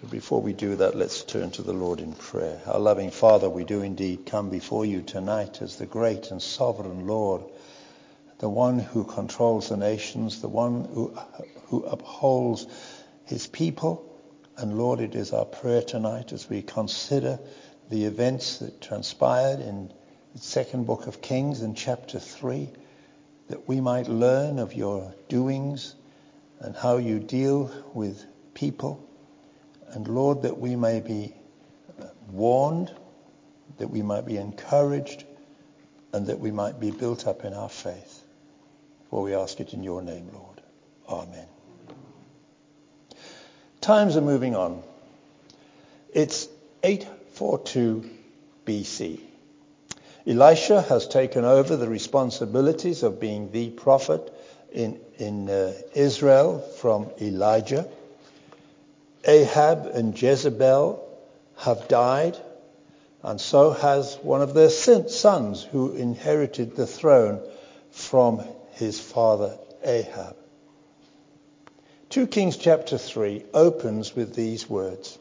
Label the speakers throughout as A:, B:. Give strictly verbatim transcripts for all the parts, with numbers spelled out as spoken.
A: Before we do that, let's turn to the Lord in prayer. Our loving Father, we do indeed come before you tonight as the great and sovereign Lord, the one who controls the nations, the one who, who upholds his people. And Lord, it is our prayer tonight as we consider the events that transpired in the second book of Kings in chapter three, that we might learn of your doings and how you deal with people. And Lord, that we may be warned, that we might be encouraged, and that we might be built up in our faith. For we ask it in your name, Lord. Amen. Times are moving on. It's eight forty-two B C. Elisha has taken over the responsibilities of being the prophet in, in uh, Israel from Elijah. Ahab and Jezebel have died, and so has one of their sons who inherited the throne from his father Ahab. Second Kings chapter three opens with these words.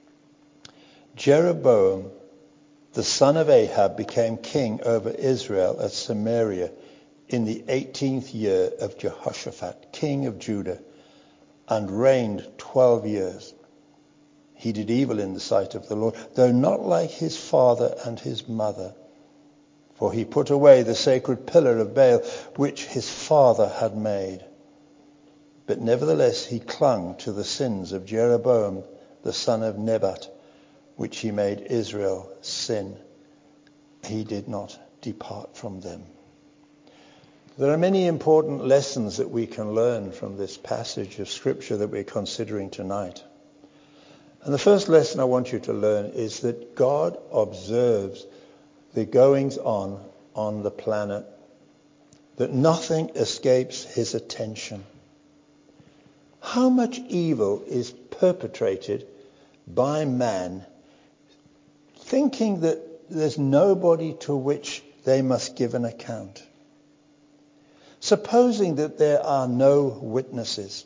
A: Jeroboam, the son of Ahab, became king over Israel at Samaria in the eighteenth year of Jehoshaphat, king of Judah, and reigned twelve years. He did evil in the sight of the Lord, though not like his father and his mother. For he put away the sacred pillar of Baal, which his father had made. But nevertheless he clung to the sins of Jeroboam, the son of Nebat, which he made Israel sin. He did not depart from them. There are many important lessons that we can learn from this passage of Scripture that we're considering tonight. And the first lesson I want you to learn is that God observes the goings on on the planet, that nothing escapes his attention. How much evil is perpetrated by man, thinking that there's nobody to which they must give an account? Supposing that there are no witnesses.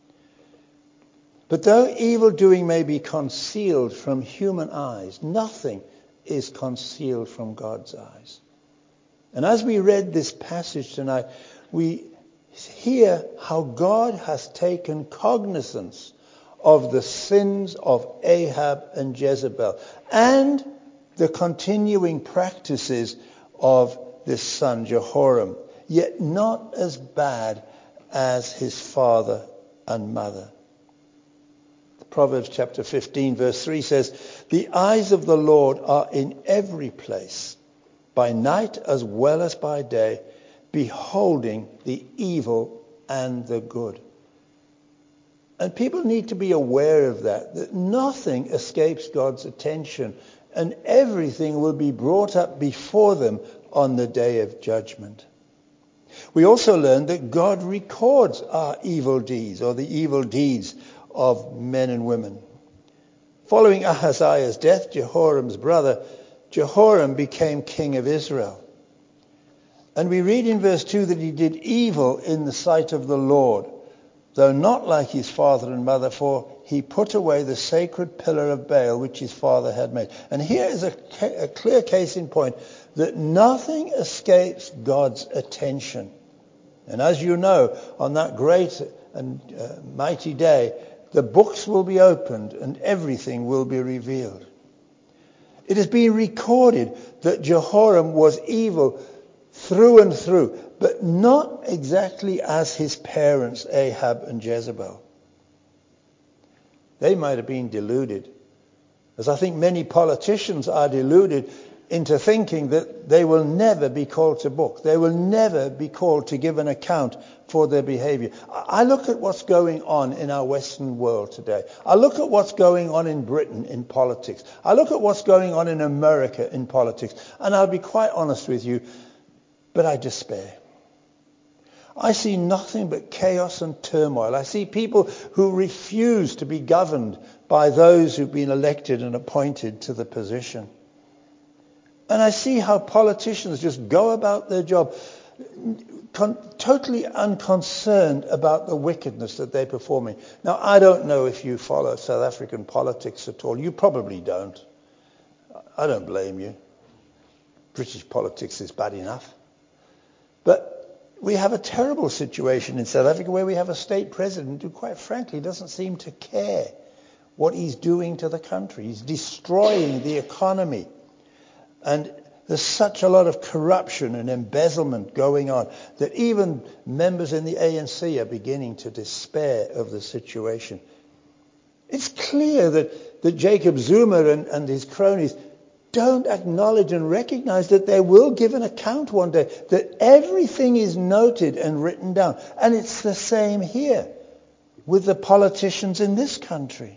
A: But though evildoing may be concealed from human eyes, nothing is concealed from God's eyes. And as we read this passage tonight, we hear how God has taken cognizance of the sins of Ahab and Jezebel and the continuing practices of this son, Jehoram, yet not as bad as his father and mother. Proverbs chapter fifteen verse three says, the eyes of the Lord are in every place, by night as well as by day, beholding the evil and the good. And people need to be aware of that, that nothing escapes God's attention, and everything will be brought up before them on the day of judgment. We also learned that God records our evil deeds, or the evil deeds of men and women. Following Ahaziah's death, Jehoram's brother, Jehoram became king of Israel. And we read in verse two that he did evil in the sight of the Lord, though not like his father and mother, for he put away the sacred pillar of Baal, which his father had made. And here is a, a clear case in point that nothing escapes God's attention. And as you know, on that great and uh, mighty day, the books will be opened and everything will be revealed. It has been recorded that Jehoram was evil through and through, but not exactly as his parents, Ahab and Jezebel. They might have been deluded, as I think many politicians are deluded into thinking that they will never be called to book. They will never be called to give an account for their behavior. I look at what's going on in our Western world today. I look at what's going on in Britain in politics. I look at what's going on in America in politics. And I'll be quite honest with you, but I despair. I see nothing but chaos and turmoil. I see people who refuse to be governed by those who've been elected and appointed to the position. And I see how politicians just go about their job con- totally unconcerned about the wickedness that they're performing. Now, I don't know if you follow South African politics at all. You probably don't. I don't blame you. British politics is bad enough. But we have a terrible situation in South Africa where we have a state president who, quite frankly, doesn't seem to care what he's doing to the country. He's destroying the economy. And there's such a lot of corruption and embezzlement going on that even members in the A N C are beginning to despair of the situation. It's clear that, that Jacob Zuma and, and his cronies don't acknowledge and recognize that they will give an account one day, that everything is noted and written down. And it's the same here with the politicians in this country.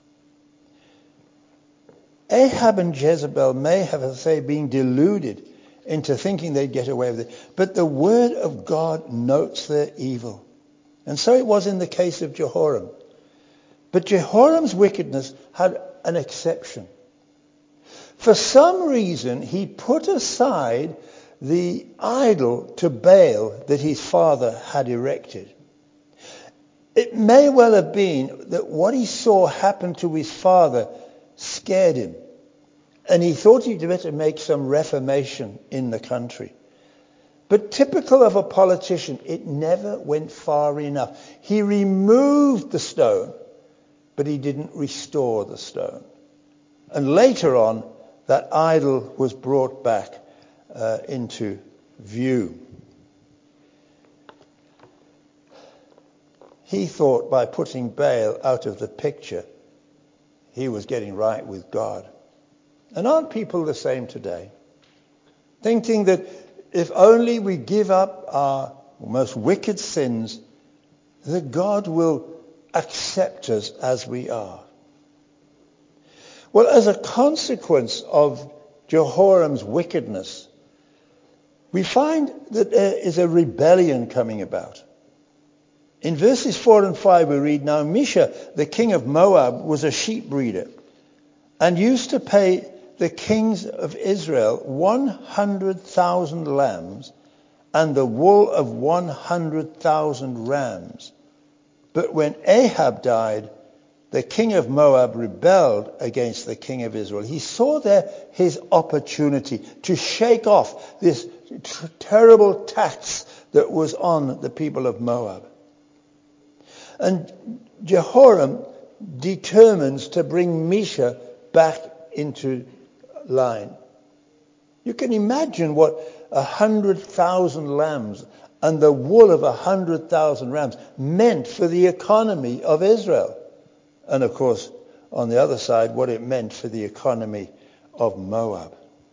A: Ahab and Jezebel may have, as I say, been deluded into thinking they'd get away with it. But the word of God notes their evil. And so it was in the case of Jehoram. But Jehoram's wickedness had an exception. For some reason, he put aside the idol to Baal that his father had erected. It may well have been that what he saw happen to his father scared him, and he thought he'd better make some reformation in the country. But typical of a politician, it never went far enough. He removed the stone, but he didn't restore the stone. And later on, that idol was brought back uh, into view. He thought by putting Baal out of the picture, he was getting right with God. And aren't people the same today? Thinking that if only we give up our most wicked sins, that God will accept us as we are. Well, as a consequence of Jehoram's wickedness, we find that there is a rebellion coming about. In verses four and five we read, "Now Misha, the king of Moab, was a sheep breeder and used to pay the kings of Israel one hundred thousand lambs and the wool of one hundred thousand rams. But when Ahab died, the king of Moab rebelled against the king of Israel." He saw there his opportunity to shake off this t- terrible tax that was on the people of Moab. And Jehoram determines to bring Misha back into line. You can imagine what a hundred thousand lambs and the wool of a hundred thousand rams meant for the economy of Israel. And of course, on the other side, what it meant for the economy of Moab.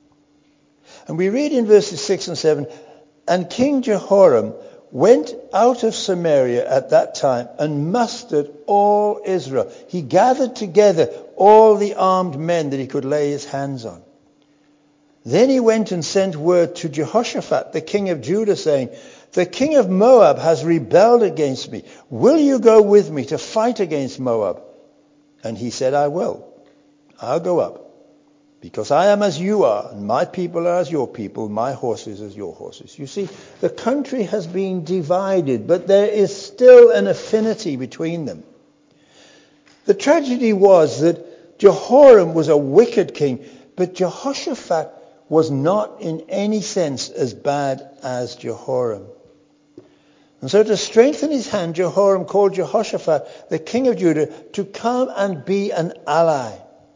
A: And we read in verses six and seven, "And King Jehoram went out of Samaria at that time and mustered all Israel." He gathered together all the armed men that he could lay his hands on. Then he went and sent word to Jehoshaphat, the king of Judah, saying, "The king of Moab has rebelled against me. Will you go with me to fight against Moab?" And he said, "I will. I'll go up, because I am as you are, and my people are as your people, my horses as your horses." You see, the country has been divided, but there is still an affinity between them. The tragedy was that Jehoram was a wicked king, but Jehoshaphat was not in any sense as bad as Jehoram. And so to strengthen his hand, Jehoram called Jehoshaphat, the king of Judah, to come and be an ally.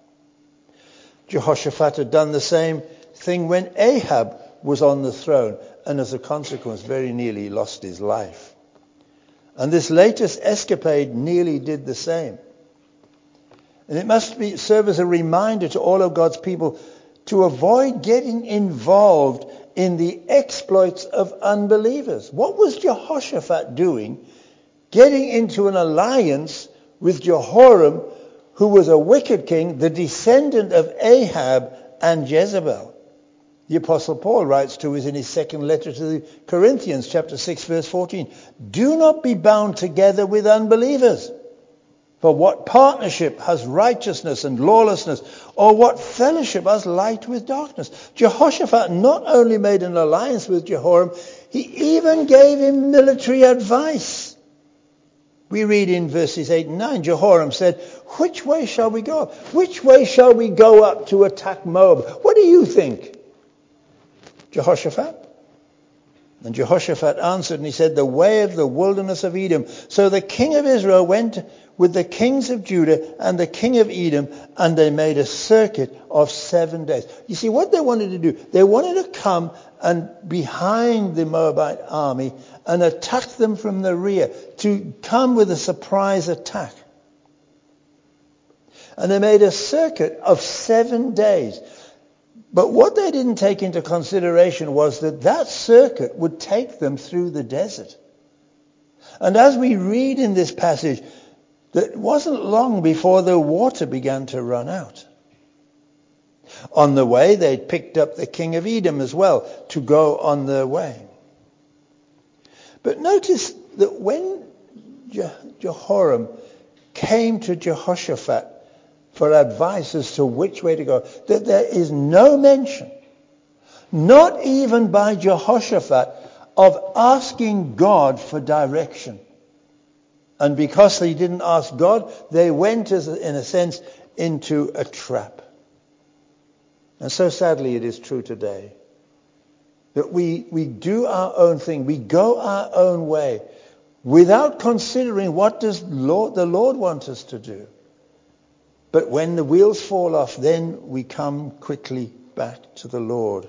A: Jehoshaphat had done the same thing when Ahab was on the throne, and as a consequence very nearly lost his life. And this latest escapade nearly did the same. And it must be, serve as a reminder to all of God's people to avoid getting involved in the exploits of unbelievers. What was Jehoshaphat doing, getting into an alliance with Jehoram, who was a wicked king, the descendant of Ahab and Jezebel? The Apostle Paul writes to us in his second letter to the Corinthians, chapter six, verse fourteen, "Do not be bound together with unbelievers. For what partnership has righteousness and lawlessness? Or what fellowship has light with darkness?" Jehoshaphat not only made an alliance with Jehoram, He even gave him military advice. We read in verses eight and nine, Jehoram said, which way shall we go? Which way shall we go up to attack Moab? What do you think, Jehoshaphat? And Jehoshaphat answered and he said, the way of the wilderness of Edom. So the king of Israel went with the kings of Judah and the king of Edom, and they made a circuit of seven days. You see, what they wanted to do, they wanted to come and behind the Moabite army and attack them from the rear, to come with a surprise attack. And they made a circuit of seven days. But what they didn't take into consideration was that that circuit would take them through the desert. And as we read in this passage, that it wasn't long before the water began to run out. On the way, they picked up the king of Edom as well to go on their way. But notice that when Je- Jehoram came to Jehoshaphat for advice as to which way to go, that there is no mention, not even by Jehoshaphat, of asking God for direction. And because they didn't ask God, they went, as in a sense, into a trap. And so sadly it is true today that we, we do our own thing. We go our own way without considering what does Lord, the Lord want us to do. But when the wheels fall off, then we come quickly back to the Lord.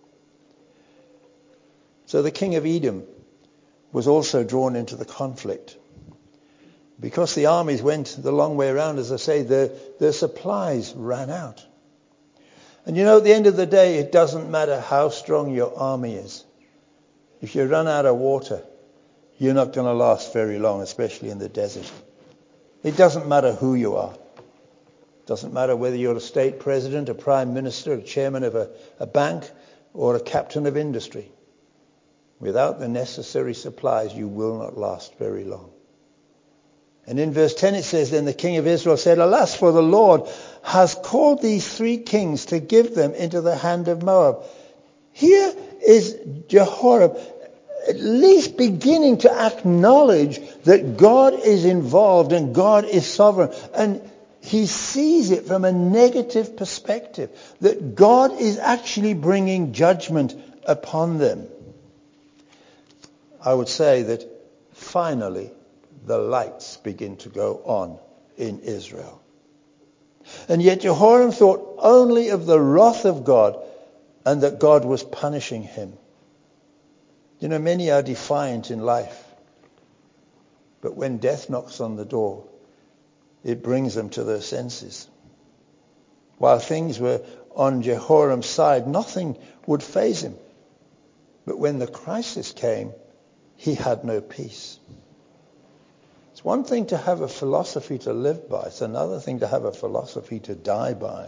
A: So the king of Edom was also drawn into the conflict. Because the armies went the long way around, as I say, their, their supplies ran out. And you know, at the end of the day, it doesn't matter how strong your army is. If you run out of water, you're not going to last very long, especially in the desert. It doesn't matter who you are. It doesn't matter whether you're a state president, a prime minister, a chairman of a, a bank, or a captain of industry. Without the necessary supplies, you will not last very long. And in verse ten it says, then the king of Israel said, alas, for the Lord has called these three kings to give them into the hand of Moab. Here is Jehoram at least beginning to acknowledge that God is involved and God is sovereign. And he sees it from a negative perspective, that God is actually bringing judgment upon them. I would say that finally the lights begin to go on in Israel. And yet Jehoram thought only of the wrath of God and that God was punishing him. You know, many are defiant in life, but when death knocks on the door, it brings them to their senses. While things were on Jehoram's side, nothing would faze him. But when the crisis came, he had no peace. It's one thing to have a philosophy to live by. It's another thing to have a philosophy to die by.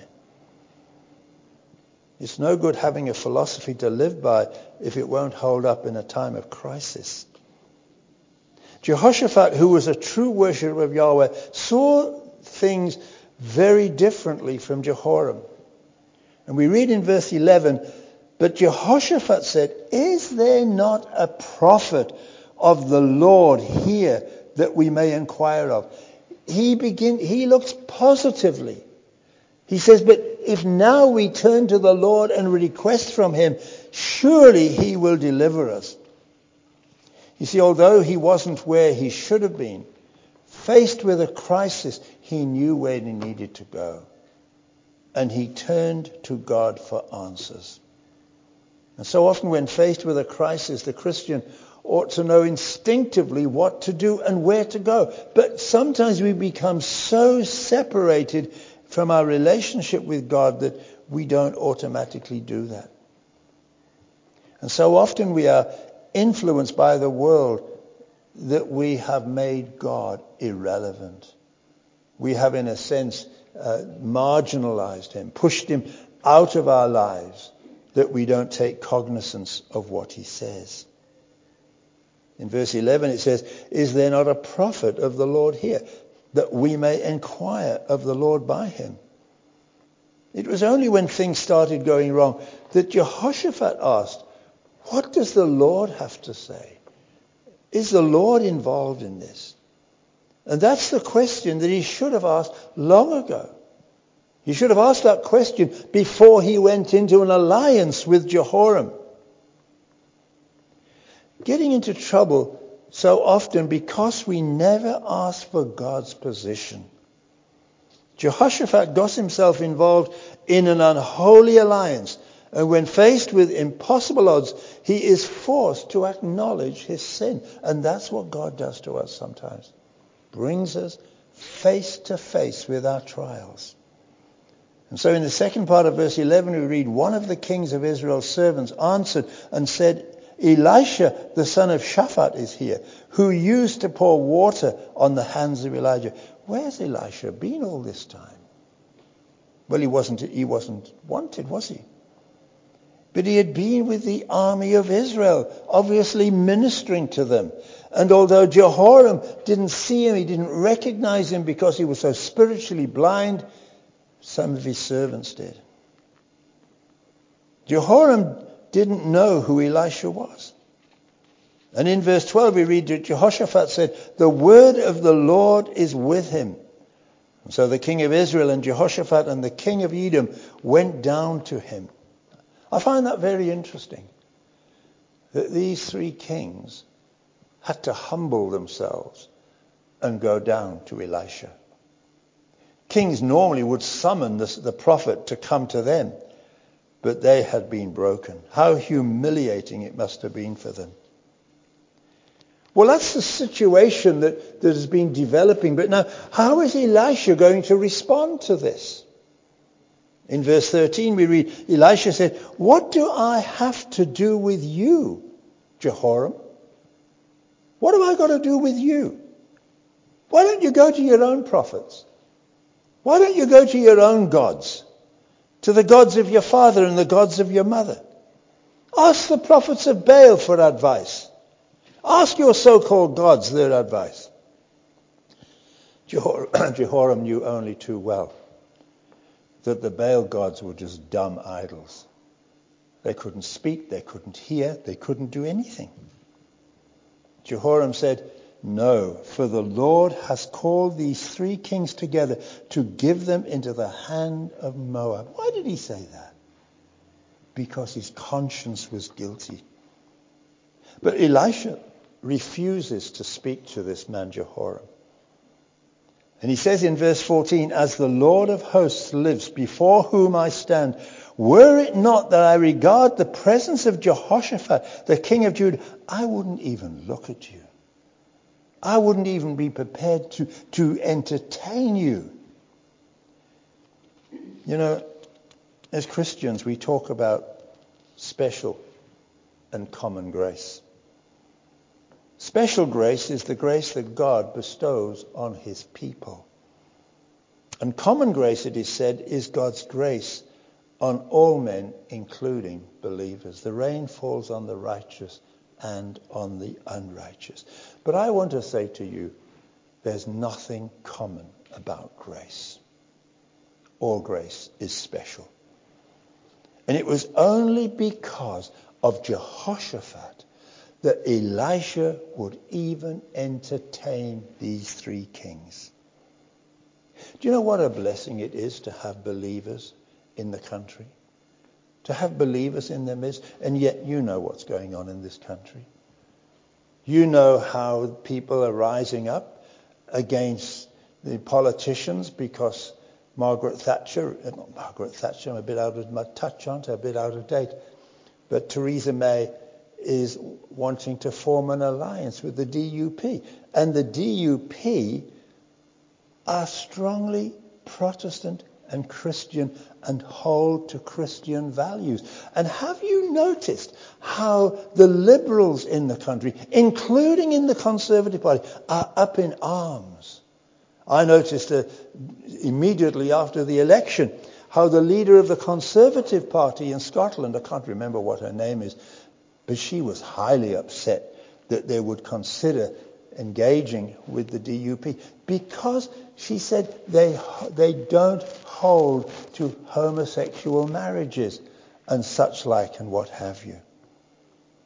A: It's no good having a philosophy to live by if it won't hold up in a time of crisis. Jehoshaphat, who was a true worshipper of Yahweh, saw things very differently from Jehoram. And we read in verse eleven, but Jehoshaphat said, is there not a prophet of the Lord here that we may inquire of? He begin, he looks positively. He says, but if now we turn to the Lord and request from him, surely he will deliver us. You see, although he wasn't where he should have been, faced with a crisis, he knew where he needed to go. And he turned to God for answers. And so often when faced with a crisis, the Christian ought to know instinctively what to do and where to go. But sometimes we become so separated from our relationship with God that we don't automatically do that. And so often we are influenced by the world that we have made God irrelevant. We have, in a sense, uh, marginalized him, pushed him out of our lives, that we don't take cognizance of what he says. In verse eleven it says, is there not a prophet of the Lord here, that we may inquire of the Lord by him? It was only when things started going wrong that Jehoshaphat asked, What does the Lord have to say? Is the Lord involved in this? And that's the question that he should have asked long ago. He should have asked that question before he went into an alliance with Jehoram. Getting into trouble so often because we never ask for God's position. Jehoshaphat got himself involved in an unholy alliance. And when faced with impossible odds, he is forced to acknowledge his sin. And that's what God does to us sometimes. Brings us face to face with our trials. And so in the second part of verse eleven, we read, one of the kings of Israel's servants answered and said, Elisha, the son of Shaphat, is here, who used to pour water on the hands of Elijah. Where's Elisha been all this time? Well, he wasn't, he wasn't wanted, was he? But he had been with the army of Israel, obviously ministering to them. And although Jehoram didn't see him, he didn't recognize him because he was so spiritually blind, some of his servants did. Jehoram didn't know who Elisha was. And in verse twelve we read that Jehoshaphat said, the word of the Lord is with him. And so the king of Israel and Jehoshaphat and the king of Edom went down to him. I find that very interesting, that these three kings had to humble themselves and go down to Elisha. Kings normally would summon the, the prophet to come to them, but they had been broken. How humiliating it must have been for them. Well, that's the situation that, that has been developing. But now, how is Elisha going to respond to this? In verse thirteen we read, Elisha said, what do I have to do with you, Jehoram? What have I got to do with you? Why don't you go to your own prophets? Why don't you go to your own gods? To the gods of your father and the gods of your mother? Ask the prophets of Baal for advice. Ask your so-called gods their advice. Jehoram, Jehoram knew only too well that the Baal gods were just dumb idols. They couldn't speak, they couldn't hear, they couldn't do anything. Jehoram said, no, for the Lord has called these three kings together to give them into the hand of Moab. Why did he say that? Because his conscience was guilty. But Elisha refuses to speak to this man Jehoram. And he says in verse fourteen, as the Lord of hosts lives, before whom I stand, were it not that I regard the presence of Jehoshaphat, the king of Judah, I wouldn't even look at you. I wouldn't even be prepared to, to entertain you. You know, as Christians, we talk about special and common grace. Special grace is the grace that God bestows on his people. And common grace, it is said, is God's grace on all men, including believers. The rain falls on the righteous and on the unrighteous. But I want to say to you, there's nothing common about grace. All grace is special. And it was only because of Jehoshaphat that Elisha would even entertain these three kings. Do you know what a blessing it is to have believers in the country? To have believers in their midst, and yet you know what's going on in this country. You know how people are rising up against the politicians because Margaret Thatcher, not Margaret Thatcher, I'm a bit out of my touch, aren't I? A bit out of date. But Theresa May is wanting to form an alliance with the D U P. And the D U P are strongly Protestant and Christian and hold to Christian values. And have you noticed how the liberals in the country, including in the Conservative Party, are up in arms? I noticed uh, immediately after the election how the leader of the Conservative Party in Scotland, I can't remember what her name is, but she was highly upset that they would consider engaging with the D U P because she said they they don't hold to homosexual marriages and such like and what have you.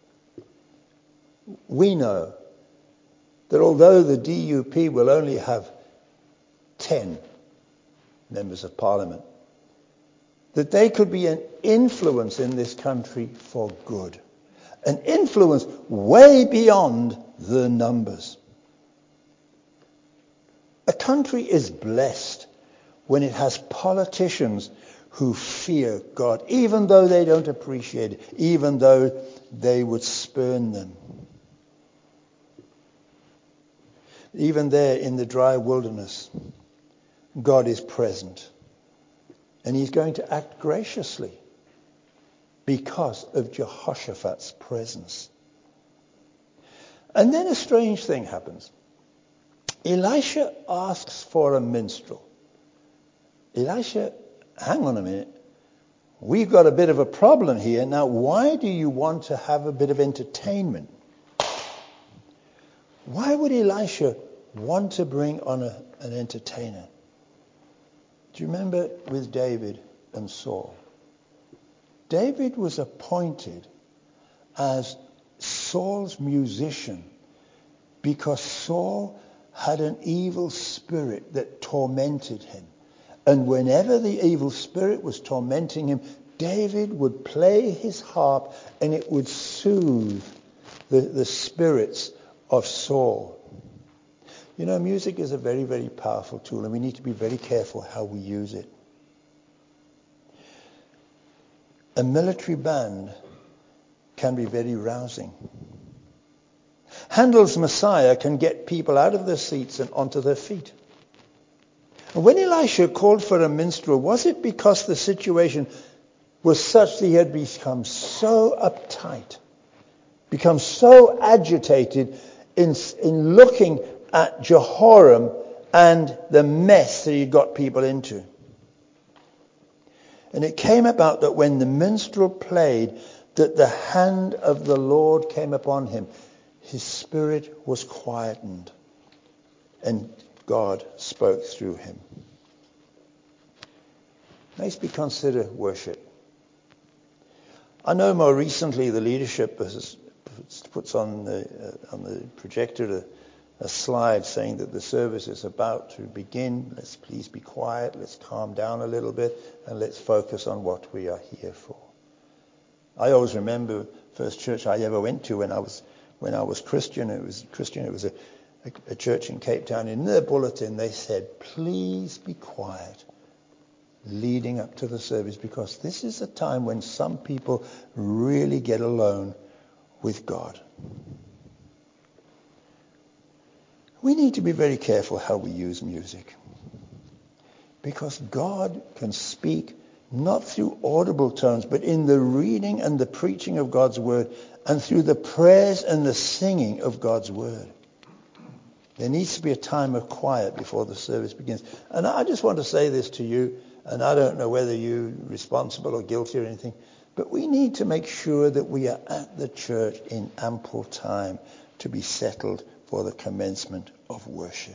A: we know that although the D U P will only have ten members of parliament, that they could be an influence in this country for good. An influence way beyond the numbers. A country is blessed when it has politicians who fear God, even though they don't appreciate it, even though they would spurn them. Even there in the dry wilderness, God is present. And he's going to act graciously because of Jehoshaphat's presence. And then a strange thing happens. Elisha asks for a minstrel. Elisha, hang on a minute. We've got a bit of a problem here. Now, why do you want to have a bit of entertainment? Why would Elisha want to bring on a, an entertainer? Do you remember with David and Saul? David was appointed as Saul's musician because Saul had an evil spirit that tormented him. And whenever the evil spirit was tormenting him, David would play his harp and it would soothe the, the spirits of Saul. You know, music is a very, very powerful tool, and we need to be very careful how we use it. A military band can be very rousing. Handel's Messiah can get people out of their seats and onto their feet. And when Elisha called for a minstrel, was it because the situation was such that he had become so uptight, become so agitated in, in looking at Jehoram and the mess that he got people into? And it came about that when the minstrel played, that the hand of the Lord came upon him. His spirit was quietened, and God spoke through him. Makes me consider worship. I know more recently the leadership has, puts on the, uh, on the projector a, a slide saying that the service is about to begin. Let's please be quiet. Let's calm down a little bit and let's focus on what we are here for. I always remember first church I ever went to when I was when I was Christian. It was Christian. It was a, a, a church in Cape Town. In their bulletin they said, "Please be quiet," leading up to the service, because this is a time when some people really get alone with God. We need to be very careful how we use music, because God can speak not through audible tones, but in the reading and the preaching of God's word, and through the prayers and the singing of God's word. There needs to be a time of quiet before the service begins. And I just want to say this to you, and I don't know whether you're responsible or guilty or anything, but we need to make sure that we are at the church in ample time to be settled for the commencement of worship.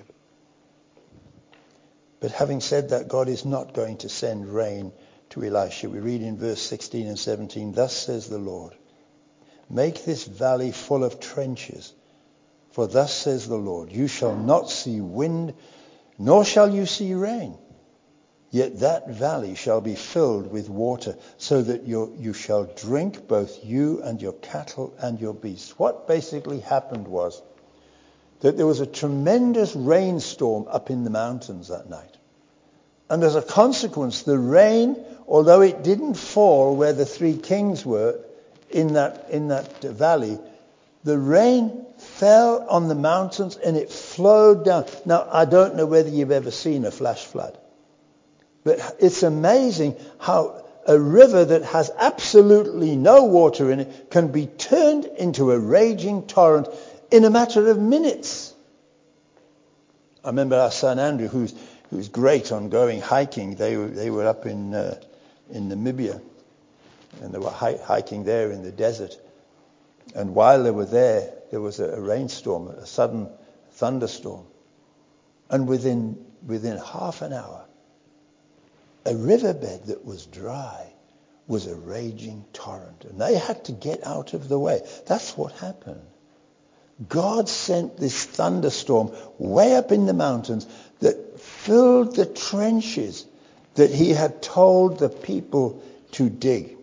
A: But having said that, God is not going to send rain to Elisha. We read in verse sixteen and seventeen, "Thus says the Lord, make this valley full of trenches. For thus says the Lord, you shall not see wind, nor shall you see rain. Yet that valley shall be filled with water, so that you, you shall drink, both you and your cattle and your beasts." What basically happened was that there was a tremendous rainstorm up in the mountains that night. And as a consequence, the rain, although it didn't fall where the three kings were in that, in that valley, the rain fell on the mountains and it flowed down. Now, I don't know whether you've ever seen a flash flood, but it's amazing how a river that has absolutely no water in it can be turned into a raging torrent in a matter of minutes. I remember our son Andrew, who's who's great on going hiking. They were they were up in uh, in Namibia, and they were hi- hiking there in the desert. And while they were there, there was a, a rainstorm, a sudden thunderstorm, and within within half an hour, a riverbed that was dry was a raging torrent, and they had to get out of the way. That's what happened. God sent this thunderstorm way up in the mountains that filled the trenches that he had told the people to dig.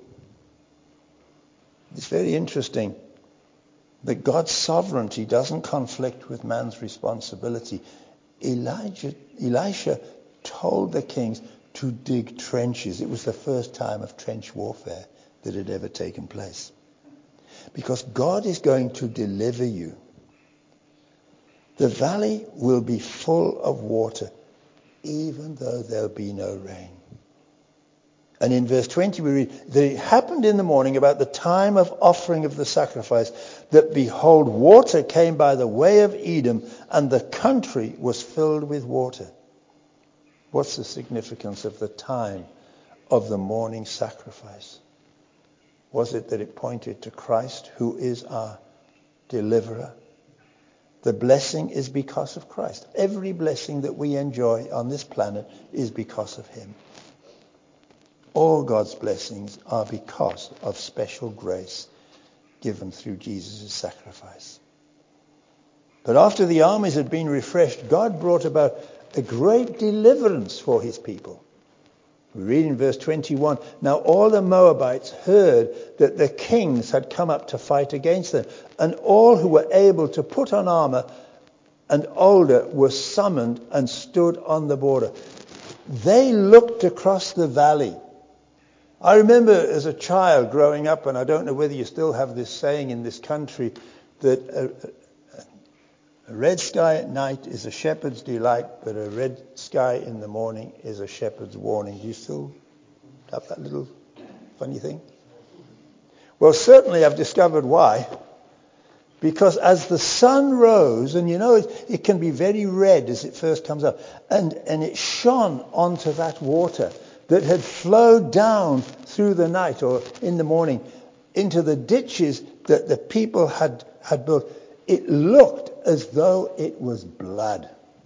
A: It's very interesting that God's sovereignty doesn't conflict with man's responsibility. Elijah, Elisha told the kings to dig trenches. It was the first time of trench warfare that had ever taken place. Because God is going to deliver you. The valley will be full of water, even though there'll be no rain. And in verse twenty we read that it happened in the morning about the time of offering of the sacrifice that behold, water came by the way of Edom, and the country was filled with water. What's the significance of the time of the morning sacrifice? Was it that it pointed to Christ, who is our deliverer? The blessing is because of Christ. Every blessing that we enjoy on this planet is because of him. All God's blessings are because of special grace given through Jesus' sacrifice. But after the armies had been refreshed, God brought about a great deliverance for his people. We read in verse twenty-one, now all the Moabites heard that the kings had come up to fight against them, and all who were able to put on armor and older were summoned and stood on the border. They looked across the valley. I remember as a child growing up, and I don't know whether you still have this saying in this country, that a, a red sky at night is a shepherd's delight, but a red sky in the morning is a shepherd's warning. Do you still have that little funny thing? Well, certainly I've discovered why. Because as the sun rose, and you know it, it can be very red as it first comes up, and, and it shone onto that water that had flowed down through the night or in the morning into the ditches that the people had, had built. It looked as though it was blood.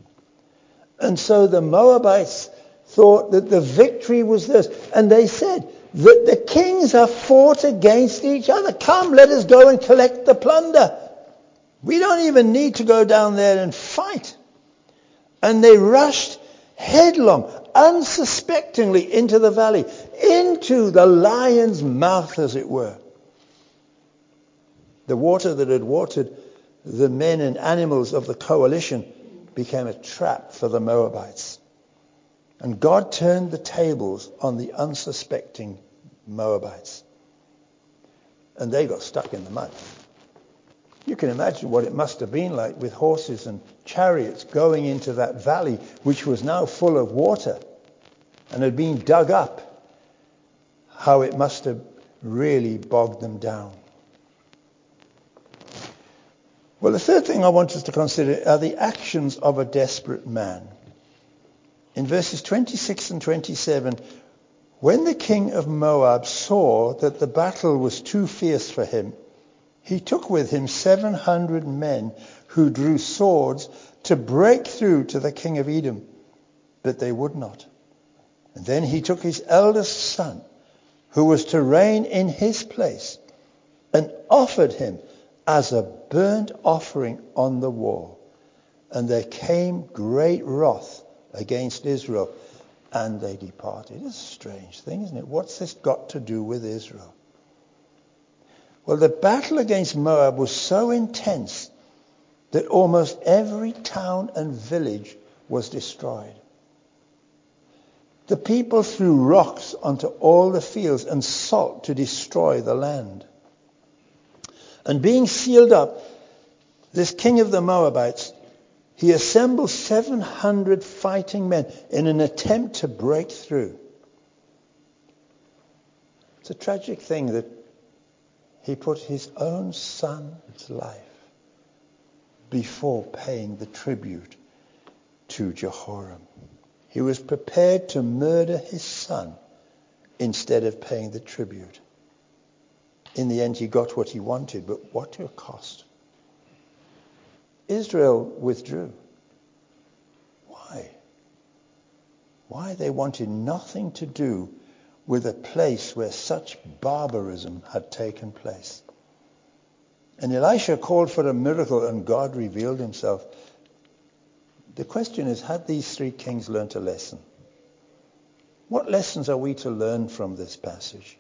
A: And so the Moabites thought that the victory was theirs. And they said that the kings have fought against each other. Come, let us go and collect the plunder. We don't even need to go down there and fight. And they rushed headlong, unsuspectingly into the valley, into the lion's mouth, as it were. The water that had watered the men and animals of the coalition became a trap for the Moabites. And God turned the tables on the unsuspecting Moabites. And they got stuck in the mud. You can imagine what it must have been like with horses and chariots going into that valley, which was now full of water and had been dug up. How it must have really bogged them down. Well, the third thing I want us to consider are the actions of a desperate man. In verses twenty-six and twenty-seven, when the king of Moab saw that the battle was too fierce for him, he took with him seven hundred men who drew swords to break through to the king of Edom, but they would not. And then he took his eldest son, who was to reign in his place, and offered him as a burnt offering on the wall. And there came great wrath against Israel, and they departed. It's a strange thing, isn't it? What's this got to do with Israel? Well, the battle against Moab was so intense that almost every town and village was destroyed. The people threw rocks onto all the fields and salt to destroy the land. And being sealed up, this king of the Moabites, he assembled seven hundred fighting men in an attempt to break through. It's a tragic thing that he put his own son's life before paying the tribute to Jehoram. He was prepared to murder his son instead of paying the tribute. In the end, he got what he wanted, but what to a cost? Israel withdrew. Why? Why? They wanted nothing to do with a place where such barbarism had taken place. And Elisha called for a miracle, and God revealed himself. The question is, had these three kings learnt a lesson? What lessons are we to learn from this passage?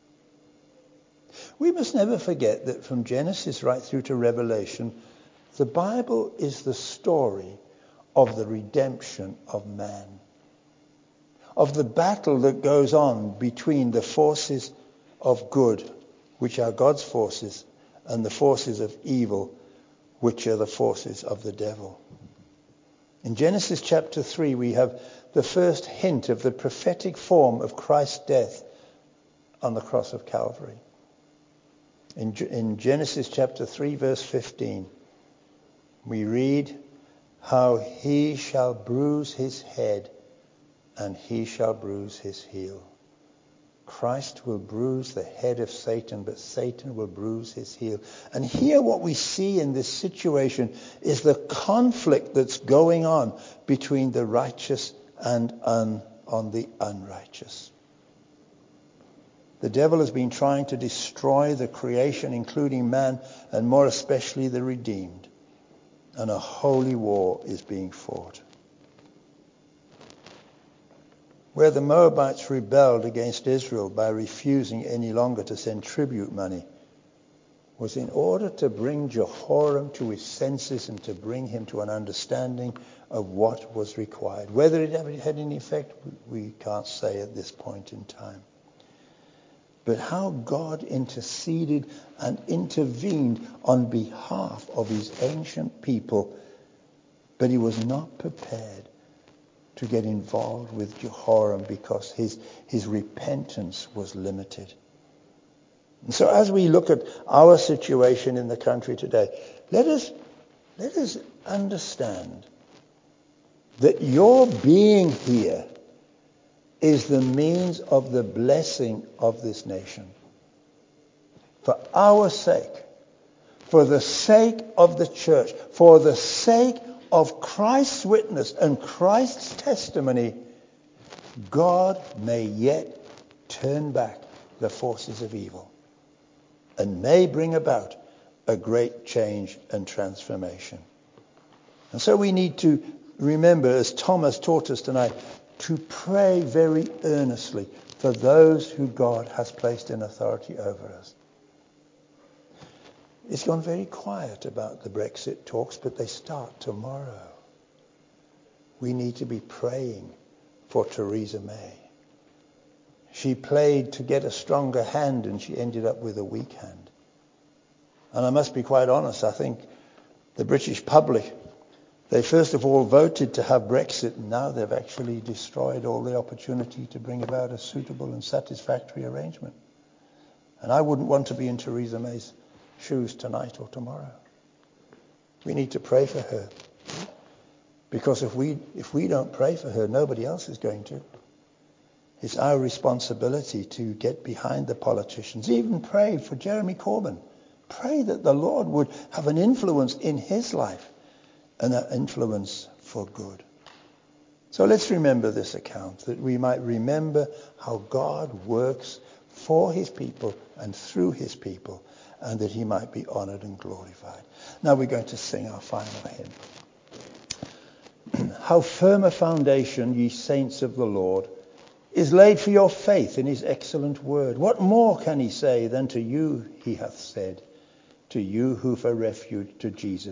A: We must never forget that from Genesis right through to Revelation, the Bible is the story of the redemption of man, of the battle that goes on between the forces of good, which are God's forces, and the forces of evil, which are the forces of the devil. In Genesis chapter three, we have the first hint of the prophetic form of Christ's death on the cross of Calvary. In, in Genesis chapter three, verse fifteen, we read how he shall bruise his head and he shall bruise his heel. Christ will bruise the head of Satan, but Satan will bruise his heel. And here what we see in this situation is the conflict that's going on between the righteous and un, on the unrighteous. The devil has been trying to destroy the creation, including man, and more especially the redeemed. And a holy war is being fought. Where the Moabites rebelled against Israel by refusing any longer to send tribute money was in order to bring Jehoram to his senses and to bring him to an understanding of what was required. Whether it ever had any effect, we can't say at this point in time. But how God interceded and intervened on behalf of his ancient people, but he was not prepared to get involved with Jehoram because his, his repentance was limited. And so as we look at our situation in the country today, let us, let us understand that your being here is the means of the blessing of this nation. For our sake, for the sake of the church, for the sake of Christ's witness and Christ's testimony, God may yet turn back the forces of evil and may bring about a great change and transformation. And so we need to remember, as Thomas taught us tonight, to pray very earnestly for those who God has placed in authority over us. It's gone very quiet about the Brexit talks, but they start tomorrow. We need to be praying for Theresa May. She played to get a stronger hand and she ended up with a weak hand. And I must be quite honest, I think the British public, they first of all voted to have Brexit, and now they've actually destroyed all the opportunity to bring about a suitable and satisfactory arrangement. And I wouldn't want to be in Theresa May's shoes tonight or tomorrow. We need to pray for her. Because if we if we don't pray for her, nobody else is going to. It's our responsibility to get behind the politicians. Even pray for Jeremy Corbyn. Pray that the Lord would have an influence in his life, and an influence for good. So let's remember this account, that we might remember how God works for his people and through his people, and that he might be honored and glorified. Now we're going to sing our final hymn. How firm a foundation, ye saints of the Lord, is laid for your faith in his excellent word. What more can he say than to you he hath said, to you who for refuge to Jesus